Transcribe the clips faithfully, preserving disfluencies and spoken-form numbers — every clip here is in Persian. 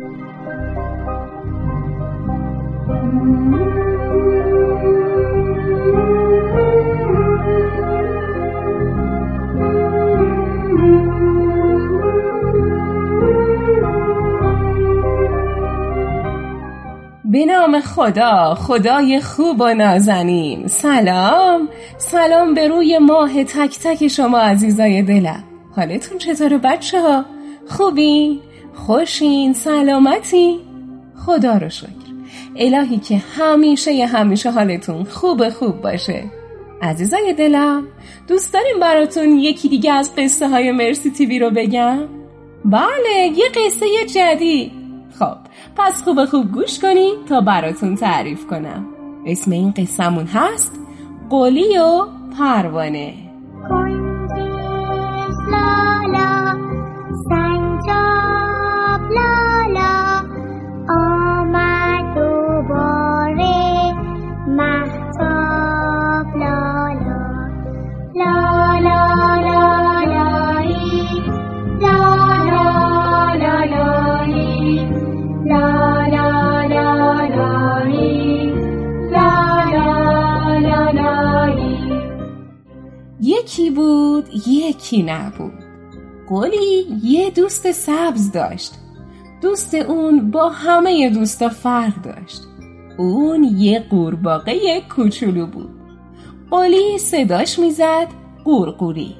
به نام خدا، خدای خوب و نازنین. سلام سلام به روی ماه تک تک شما عزیزای دلم. حالتون چطوره بچه ها؟ خوبین؟ خوشین؟ سلامتی؟ خدا رو شکر. الهی که همیشه همیشه حالتون خوب خوب باشه. عزیزای دلم، دوست داریم براتون یکی دیگه از قصه های مرسی تیوی رو بگم؟ بله، یه قصه جدید. خب پس خوب خوب گوش کنید تا براتون تعریف کنم. اسم این قصه‌مون هست قلی و پروانه. کنجش لالا سنجاب لالا آمد دوباره مهتاب لالا لالا لالایی لالا لالایی لا لا لا لایی لا لا لا لایی. یکی بود یکی نبود. قلی یه دوست سبز داشت. دوست اون با همه دوستا فرق داشت. اون یه قورباغه کوچولو بود. قلی صداش میزد قورقوری.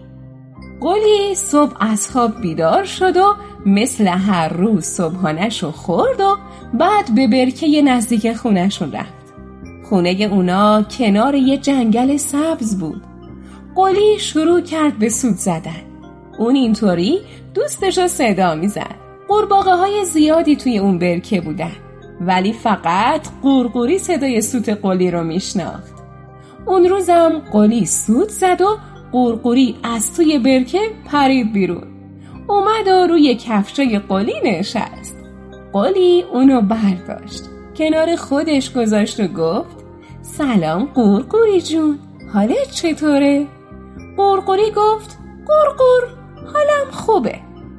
قلی صبح از خواب بیدار شد و مثل هر روز صبحانه‌شو خورد و بعد به برکه نزدیک خونه‌شون رفت. خونه اونا کنار یه جنگل سبز بود. قلی شروع کرد به سوت زدن. اون اینطوری دوستشو صدا میزد. قورباغه های زیادی توی اون برکه بودن، ولی فقط قورقوری صدای سوت قلی رو میشناخت. اون روزم قلی سوت زد و قورقوری از توی برکه پرید بیرون. اومد و روی کفشای قلی نشست. قلی اونو برداشت، کنار خودش گذاشت و گفت سلام قورقوری جون، حالت چطوره؟ قورقوری گفت قورقور، حالم خوبه.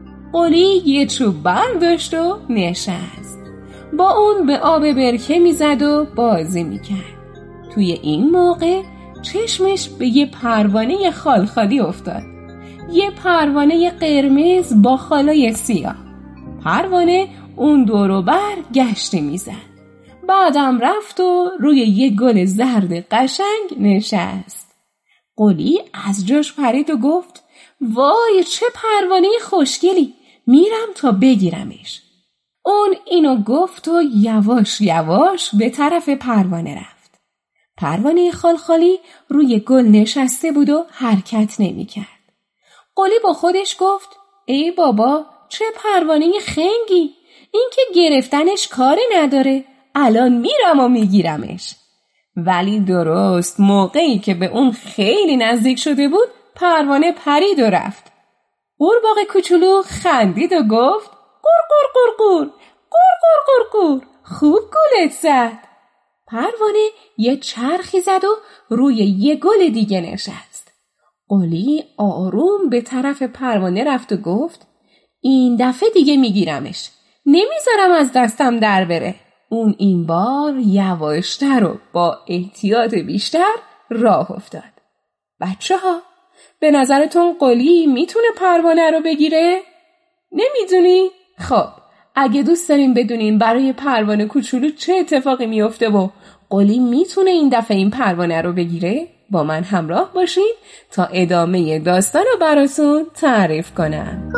قلی یه چوب برداشت و نشست. با اون به آب برکه میزد و بازی میکرد. توی این موقع چشمش به یه پروانه خالخالی افتاد. یه پروانه قرمز با خالای سیاه. پروانه اون دور و بر گشتی میزد. بعدم رفت و روی یه گل زرد قشنگ نشست. قلی از جاش پرید و گفت وای چه پروانه خوشگلی، میرم تا بگیرمش. اون اینو گفت و یواش یواش به طرف پروانه رفت. پروانه خالخالی روی گل نشسته بود و حرکت نمی کرد. قلی با خودش گفت ای بابا چه پروانه خنگی، این که گرفتنش کاری نداره، الان میرم و میگیرمش. ولی درست موقعی که به اون خیلی نزدیک شده بود پروانه پرید و رفت. قورباغه کوچولو خندید و گفت قور قور قور قور قور قور قور قور، خوب گلت زد. پروانه یه چرخی زد و روی یه گل دیگه نشست. قلی آروم به طرف پروانه رفت و گفت این دفعه دیگه میگیرمش، نمیذارم از دستم در بره. اون این بار یواشتر و با احتیاط بیشتر راه افتاد. بچه ها، به نظرتون قلی میتونه پروانه رو بگیره؟ نمیدونی؟ خب اگه دوست دارین بدونین برای پروانه کوچولو چه اتفاقی میفته و قلی میتونه این دفعه این پروانه رو بگیره، با من همراه باشین تا ادامه داستان رو براتون تعریف کنم.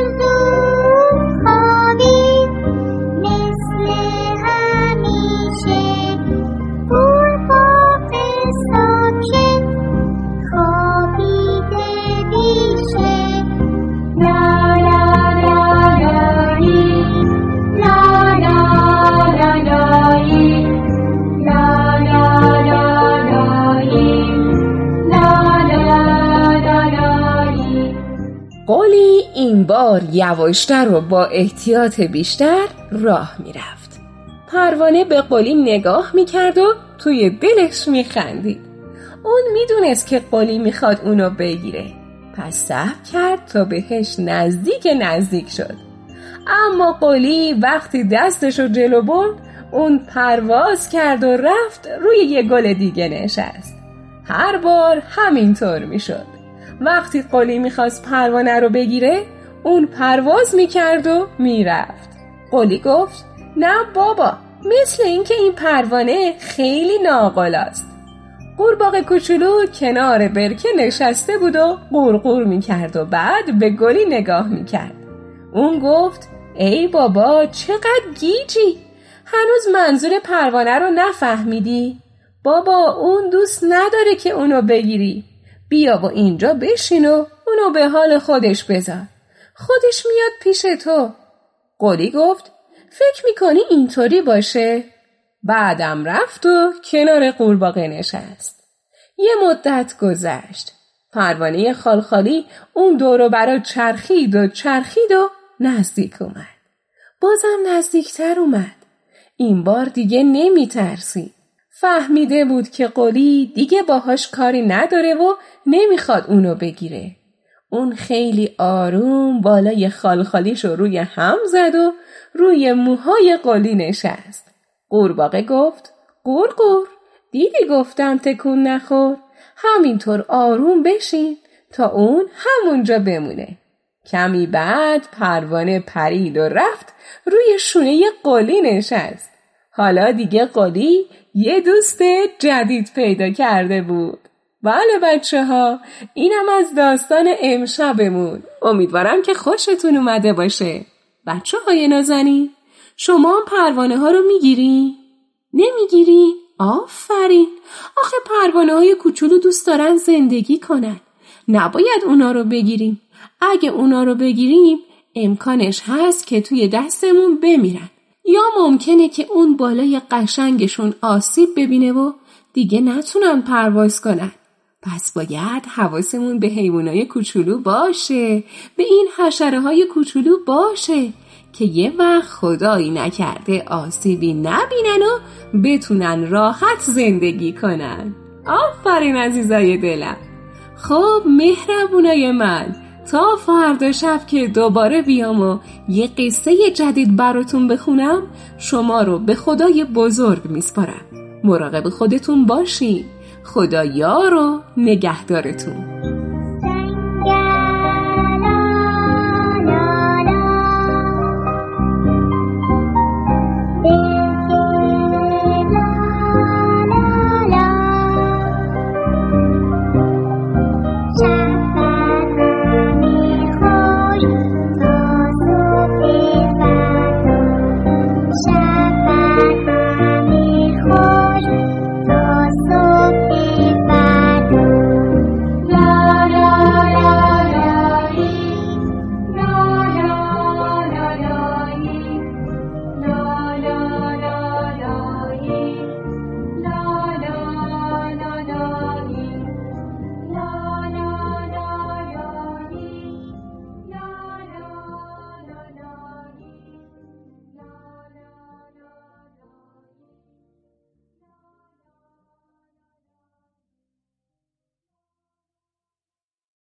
قلی این بار یواشتر و با احتیاط بیشتر راه می رفت. پروانه به قلی نگاه می کرد و توی دلش می خندید. اون می دونست که قلی می خواد اونو بگیره. پس صبر کرد تا بهش نزدیک نزدیک شد. اما قلی وقتی دستشو جلو برد اون پرواز کرد و رفت روی یه گل دیگه نشست. هر بار همینطور میشد. وقتی قلی میخواست پروانه رو بگیره اون پرواز میکرد و میرفت. قلی گفت نه بابا، مثل اینکه این پروانه خیلی ناقلاست. قورباغه کوچولو کنار برکه نشسته بود و قورقور میکرد و بعد به گلی نگاه میکرد. اون گفت ای بابا چقدر گیجی، هنوز منظور پروانه رو نفهمیدی؟ بابا اون دوست نداره که اونو بگیری. بیا و اینجا بشین و اونو به حال خودش بذار، خودش میاد پیش تو. قلی گفت فکر میکنی اینطوری باشه؟ بعدم رفت و کنار قورباغه نشست. یه مدت گذشت. پروانه خالخالی اون دور و برا چرخید و چرخید و نزدیک اومد. بازم نزدیکتر اومد. این بار دیگه نمی ترسی. فهمیده بود که قلی دیگه باهاش کاری نداره و نمیخواد اونو بگیره. اون خیلی آروم بالای خالخالیشو روی هم زد و روی موهای قلی نشست. قورباغه گفت قورقور، دیدی گفتم تکون نخور، همینطور آروم بشین تا اون همونجا بمونه. کمی بعد پروانه پرید و رفت روی شونه قلی نشست. حالا دیگه قلی یه دوست جدید پیدا کرده بود. بله بچه ها، اینم از داستان امشبمون. امیدوارم که خوشتون اومده باشه. بچه های نازنین، شما هم پروانه ها رو میگیری؟ نمیگیری؟ آفرین. آخه پروانه های کوچولو دوست دارن زندگی کنن. نباید اونا رو بگیریم. اگه اونا رو بگیریم امکانش هست که توی دستمون بمیرن. یا ممکنه که اون بالای قشنگشون آسیب ببینه و دیگه نتونن پرواز کنن. پس باید حواسمون به حیوانای کوچولو باشه، به این حشره های کوچولو باشه که یه وقت خدایی نکرده آسیبی نبینن و بتونن راحت زندگی کنن. آفرین عزیزای دلم. خب مهربونای من، تا فردا شب که دوباره بیام و یه قصه جدید براتون بخونم، شما رو به خدای بزرگ میسپارم. مراقب خودتون باشین. خدا یار و نگهدارتون.